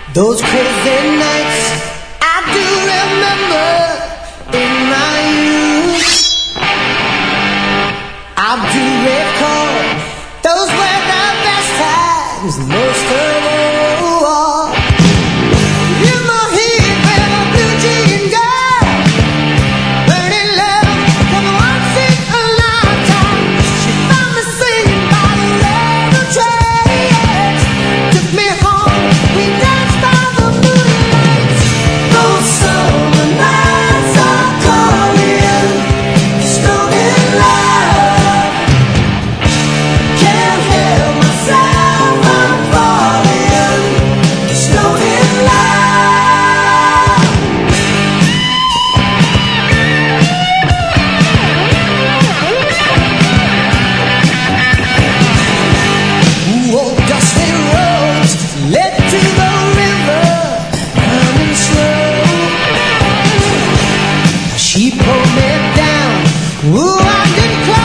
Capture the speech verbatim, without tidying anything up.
Those crazy nights I do remember in my youth. I do recall those were the best times, most of all. In my heat with a blue jean girl, burning love from once in a lifetime. She found me singing by the railroad tracks, took me home, we danced by the moonlight. Those summer nights are calling, stoned in love. Can't help myself, I'm falling, stoned in love. Ooh, old dusty roads led to the river, running slow. She pulled me down, ooh, I didn't cry.